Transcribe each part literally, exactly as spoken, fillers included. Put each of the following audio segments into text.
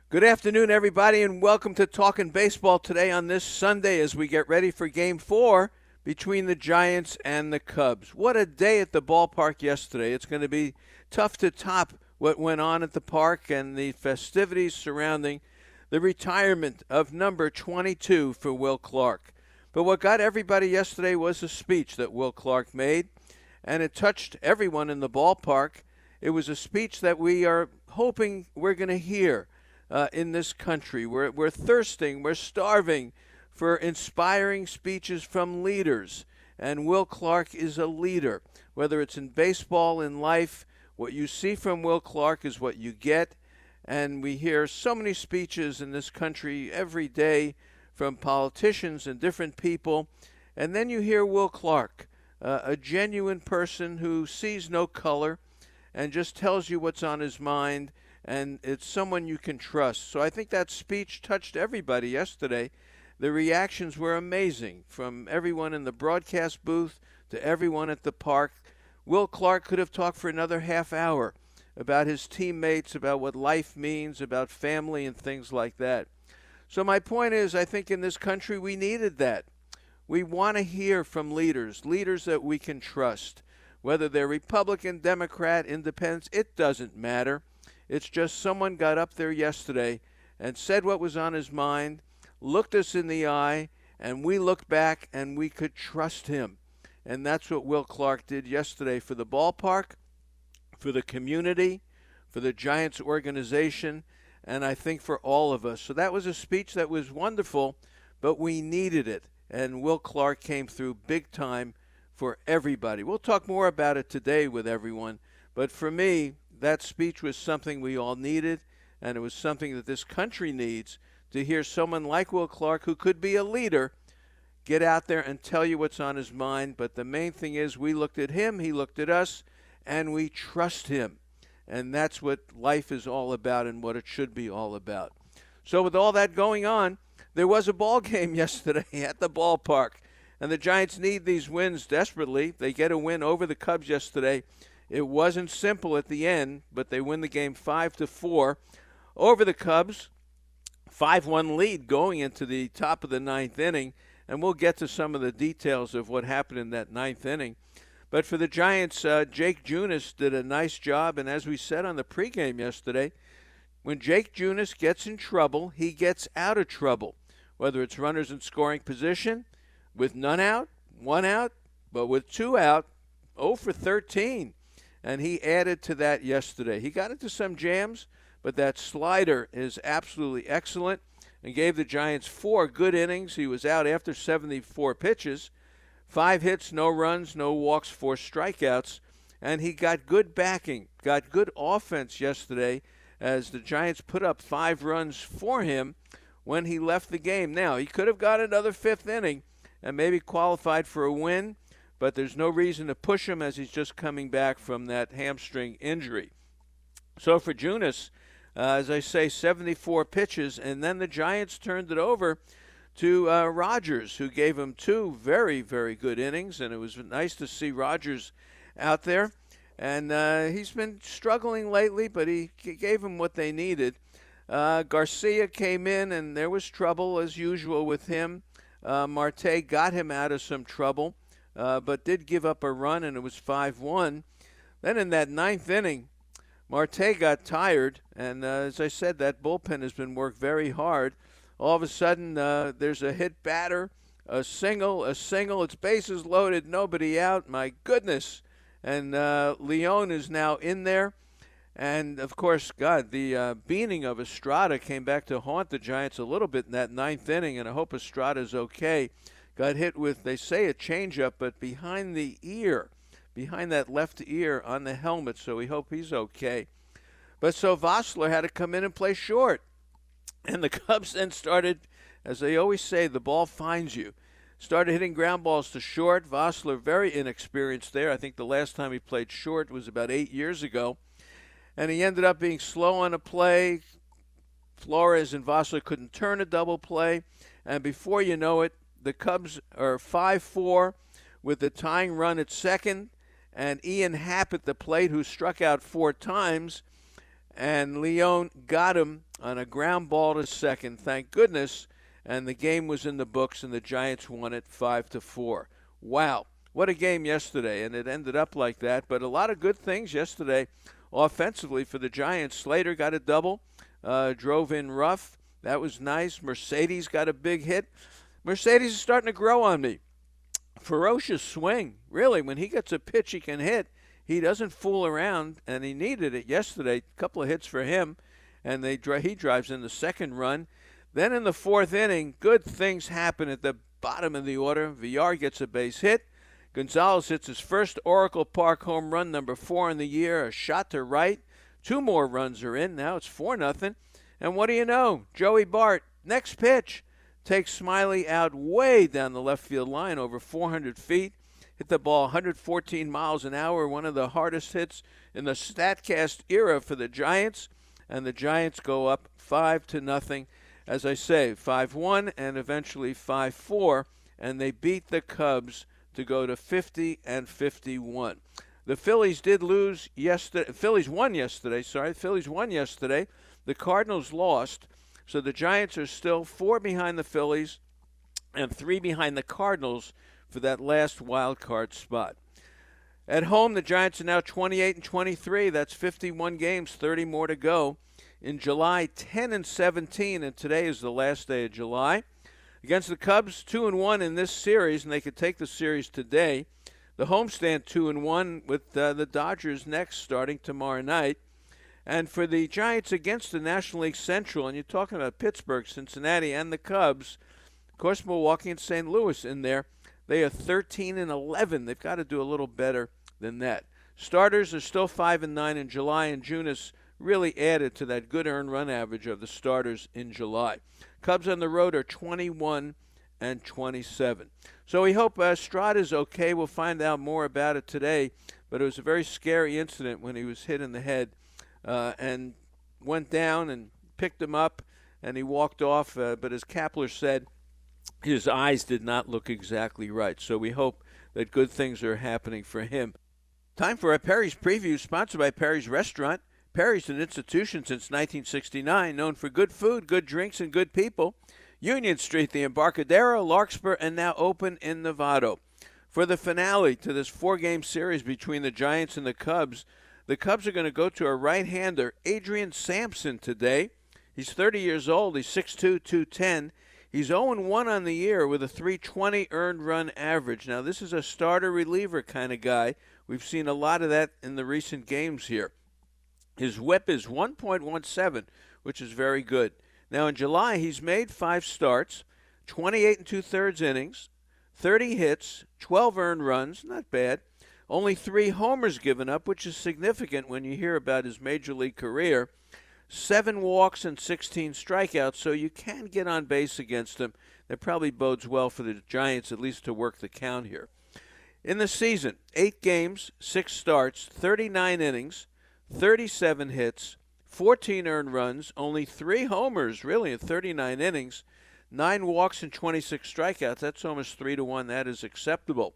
Good afternoon, everybody, and welcome to Talkin' Baseball today on this Sunday as we get ready for Game four between the Giants and the Cubs. What a day at the ballpark yesterday. It's going to be tough to top what went on at the park and the festivities surrounding the retirement of number twenty-two for Will Clark. But what got everybody yesterday was a speech that Will Clark made, and it touched everyone in the ballpark. It was a speech that we are hoping we're going to hear Uh, in this country. We're, we're thirsting, we're starving for inspiring speeches from leaders. And Will Clark is a leader. Whether it's in baseball, in life, what you see from Will Clark is what you get. And we hear so many speeches in this country every day from politicians and different people. And then you hear Will Clark, uh, a genuine person who sees no color and just tells you what's on his mind. And it's someone you can trust. So I think that speech touched everybody yesterday. The reactions were amazing, from everyone in the broadcast booth to everyone at the park. Will Clark could have talked for another half hour about his teammates, about what life means, about family and things like that. So my point is, I think in this country we needed that. We want to hear from leaders, leaders that we can trust. Whether they're Republican, Democrat, Independent, it doesn't matter. It's just someone got up there yesterday and said what was on his mind, looked us in the eye, and we looked back and we could trust him. And that's what Will Clark did yesterday for the ballpark, for the community, for the Giants organization, and I think for all of us. So that was a speech that was wonderful, but we needed it. And Will Clark came through big time for everybody. We'll talk more about it today with everyone. But for me, that speech was something we all needed, and it was something that this country needs, to hear someone like Will Clark, who could be a leader, get out there and tell you what's on his mind. But the main thing is, we looked at him, he looked at us, and we trust him. And that's what life is all about and what it should be all about. So with all that going on, there was a ball game yesterday at the ballpark, and the Giants need these wins desperately. They get a win over the Cubs yesterday. It wasn't simple at the end, but they win the game five to four over the Cubs. five one lead going into the top of the ninth inning, and we'll get to some of the details of what happened in that ninth inning. But for the Giants, uh, Jake Junis did a nice job, and as we said on the pregame yesterday, when Jake Junis gets in trouble, he gets out of trouble, whether it's runners in scoring position, with none out, one out, but with two out, oh for thirteen. And he added to that yesterday. He got into some jams, but that slider is absolutely excellent and gave the Giants four good innings. He was out after seventy-four pitches, five hits, no runs, no walks, four strikeouts, and he got good backing, got good offense yesterday as the Giants put up five runs for him when he left the game. Now, he could have got another fifth inning and maybe qualified for a win, but there's no reason to push him as he's just coming back from that hamstring injury. So for Junis, uh, as I say, seventy-four pitches, and then the Giants turned it over to uh, Rogers, who gave him two very, very good innings, and it was nice to see Rogers out there. And uh, he's been struggling lately, but he gave them what they needed. Uh, Garcia came in, and there was trouble, as usual, with him. Uh, Marte got him out of some trouble. Uh, but did give up a run, and it was five one. Then in that ninth inning, Marte got tired, and uh, as I said, that bullpen has been worked very hard. All of a sudden, uh, there's a hit batter, a single, a single. It's bases loaded, nobody out. My goodness. And uh, Leon is now in there. And, of course, God, the uh, beating of Estrada came back to haunt the Giants a little bit in that ninth inning, and I hope Estrada's okay. Got hit with, they say, a changeup, but behind the ear, behind that left ear on the helmet, so we hope he's okay. But so Vossler had to come in and play short. And the Cubs then started, as they always say, the ball finds you. Started hitting ground balls to short. Vossler, very inexperienced there. I think the last time he played short was about eight years ago. And he ended up being slow on a play. Flores and Vossler couldn't turn a double play. And before you know it, the Cubs are five four with the tying run at second, and Ian Happ at the plate, who struck out four times, and Leon got him on a ground ball to second, thank goodness, and the game was in the books, and the Giants won it five to four. Wow, what a game yesterday, and it ended up like that. But a lot of good things yesterday offensively for the Giants. Slater got a double, uh, drove in rough. That was nice. Mercedes got a big hit. Mercedes is starting to grow on me. Ferocious swing. Really, when he gets a pitch he can hit, he doesn't fool around, and he needed it yesterday. A couple of hits for him, and they he drives in the second run. Then in the fourth inning, good things happen at the bottom of the order. Villar gets a base hit. Gonzalez hits his first Oracle Park home run, number four in the year, a shot to right. Two more runs are in. Now it's four nothing. And what do you know? Joey Bart, next pitch, takes Smiley out way down the left field line, over four hundred feet. Hit the ball one hundred fourteen miles an hour, one of the hardest hits in the StatCast era for the Giants. And the Giants go up five to nothing. As I say, five one and eventually five four. And they beat the Cubs to go to fifty and fifty-one. The Phillies did lose yesterday. Phillies won yesterday, sorry. The Phillies won yesterday. The Cardinals lost. So the Giants are still four behind the Phillies and three behind the Cardinals for that last wild card spot. At home, the Giants are now twenty-eight and twenty-three. That's fifty-one games, thirty more to go. In July, ten and seventeen, and today is the last day of July. Against the Cubs, two and one in this series, and they could take the series today. The homestand two and one with uh, the Dodgers next, starting tomorrow night. And for the Giants against the National League Central, and you're talking about Pittsburgh, Cincinnati, and the Cubs, of course, Milwaukee and Saint Louis in there. They are thirteen and eleven. They've got to do a little better than that. Starters are still five and nine in July, and Junis really added to that good earned run average of the starters in July. Cubs on the road are twenty-one and twenty-seven. So we hope uh, Stroud is okay. We'll find out more about it today. But it was a very scary incident when he was hit in the head uh, and went down and picked him up, and he walked off. Uh, but as Kapler said, his eyes did not look exactly right. So we hope that good things are happening for him. Time for a Perry's Preview, sponsored by Perry's Restaurant. Perry's an institution since nineteen sixty-nine, known for good food, good drinks, and good people. Union Street, the Embarcadero, Larkspur, and now open in Novato. For the finale to this four-game series between the Giants and the Cubs, the Cubs are going to go to a right-hander, Adrian Sampson, today. He's thirty years old. He's six two, two ten. He's oh and one on the year with a three twenty earned run average. Now, this is a starter-reliever kind of guy. We've seen a lot of that in the recent games here. His whip is one point one seven, which is very good. Now, in July, he's made five starts, twenty-eight and two-thirds innings, thirty hits, twelve earned runs, not bad. Only three homers given up, which is significant when you hear about his major league career. Seven walks and sixteen strikeouts, so you can get on base against him. That probably bodes well for the Giants, at least to work the count here. In the season, eight games, six starts, thirty-nine innings, thirty-seven hits, fourteen earned runs, only three homers, really, in thirty-nine innings, nine walks and twenty-six strikeouts. That's almost three to one. That is acceptable.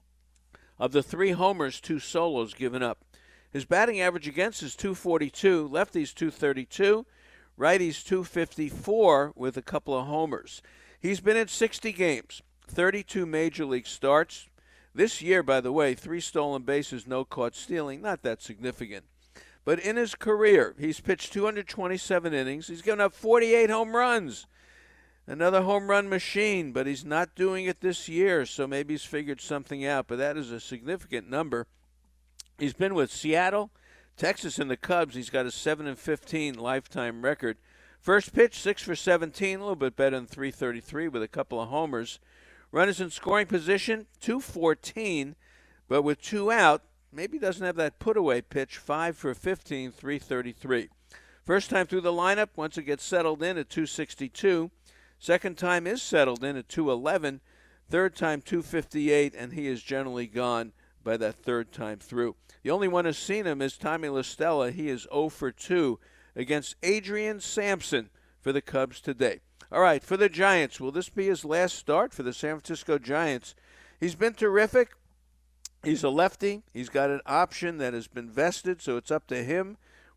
Of the three homers, two solos given up. His batting average against is two forty-two, lefties two thirty-two, righties two fifty-four with a couple of homers. He's been in sixty games, thirty-two major league starts. This year, by the way, three stolen bases, no caught stealing, not that significant. But in his career, he's pitched two hundred twenty-seven innings. He's given up forty-eight home runs. Another home run machine, but he's not doing it this year, so maybe he's figured something out. But that is a significant number. He's been with Seattle, Texas, and the Cubs. He's got a seven and fifteen lifetime record. First pitch, six for seventeen, a little bit better than three thirty-three with a couple of homers. Runners in scoring position, two fourteen, but with two out, maybe doesn't have that put-away pitch, five for fifteen, three thirty-three. First time through the lineup, once it gets settled in at two sixty-two. Second time is settled in at two eleven. Third time, two fifty-eight, and he is generally gone by that third time through. The only one who's seen him is Tommy La Stella. He is oh for two against Adrian Sampson for the Cubs today. All right, for the Giants, will this be his last start for the San Francisco Giants? He's been terrific. He's a lefty. He's got an option that has been vested, so it's up to him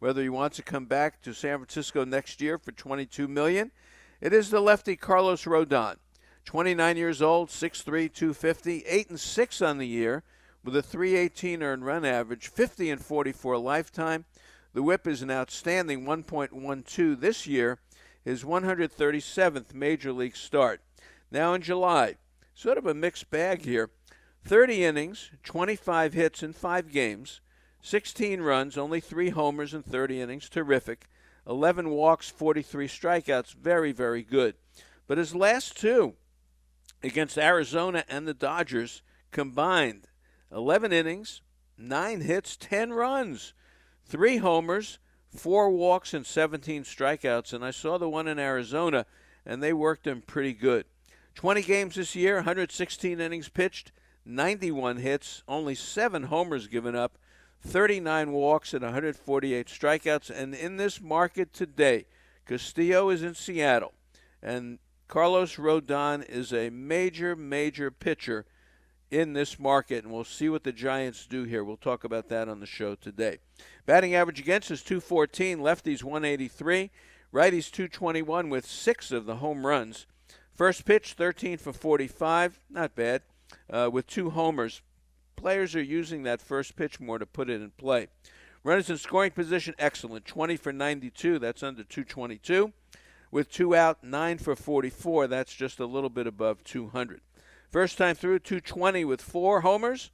whether he wants to come back to San Francisco next year for twenty-two million dollars. It is the lefty Carlos Rodon, twenty-nine years old, six three, two fifty, eight and six on the year with a three eighteen earned run average, fifty and forty-four lifetime. The whip is an outstanding one point one two this year, his one hundred thirty-seventh major league start. Now in July, sort of a mixed bag here. thirty innings, twenty-five hits in five games, sixteen runs, only three homers in thirty innings, terrific. eleven walks, forty-three strikeouts, very, very good. But his last two against Arizona and the Dodgers combined, eleven innings, nine hits, ten runs, three homers, four walks, and seventeen strikeouts. And I saw the one in Arizona, and they worked him pretty good. twenty games this year, one hundred sixteen innings pitched, ninety-one hits, only seven homers given up, thirty-nine walks and one hundred forty-eight strikeouts. And in this market today, Castillo is in Seattle, and Carlos Rodon is a major, major pitcher in this market, and we'll see what the Giants do here. We'll talk about that on the show today. Batting average against is two fourteen, lefties one eighty-three, righties two twenty-one with six of the home runs. First pitch, thirteen for forty-five, not bad, uh, with two homers. Players are using that first pitch more to put it in play. Runners in scoring position, excellent. twenty for ninety-two, that's under two twenty-two. With two out, nine for forty-four, that's just a little bit above two hundred. First time through, two twenty with four homers.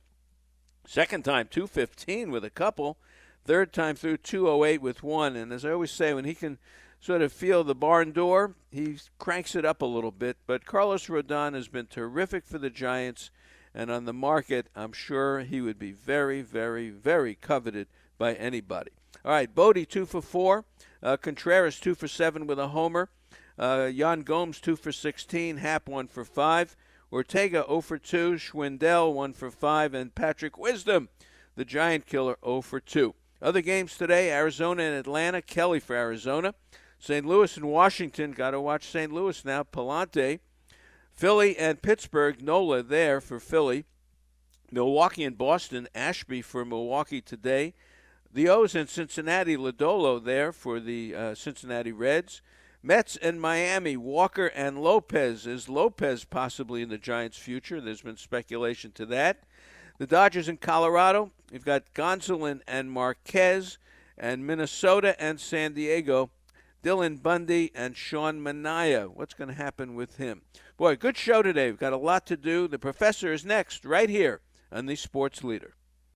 Second time, two fifteen with a couple. Third time through, two oh eight with one. And as I always say, when he can sort of feel the barn door, he cranks it up a little bit. But Carlos Rodon has been terrific for the Giants. And on the market, I'm sure he would be very, very, very coveted by anybody. All right, Bodie, two for four. Uh, Contreras, two for seven with a homer. Uh, Yan Gomes, two for sixteen. Happ, one for five. Ortega, oh for two. Schwindel, one for five. And Patrick Wisdom, the Giant killer, oh for two. Other games today, Arizona and Atlanta. Kelly for Arizona. Saint Louis and Washington. Got to watch Saint Louis now. Palante. Philly and Pittsburgh. Nola there for Philly. Milwaukee and Boston. Ashby for Milwaukee today. The O's in Cincinnati. Lodolo there for the uh, Cincinnati Reds. Mets and Miami. Walker and Lopez. Is Lopez possibly in the Giants' future? There's been speculation to that. The Dodgers in Colorado. We've got Gonsolin and Marquez. And Minnesota and San Diego. Dylan Bundy and Sean Manaea. What's going to happen with him? Boy, good show today. We've got a lot to do. The Professor is next right here on the Sports Leader.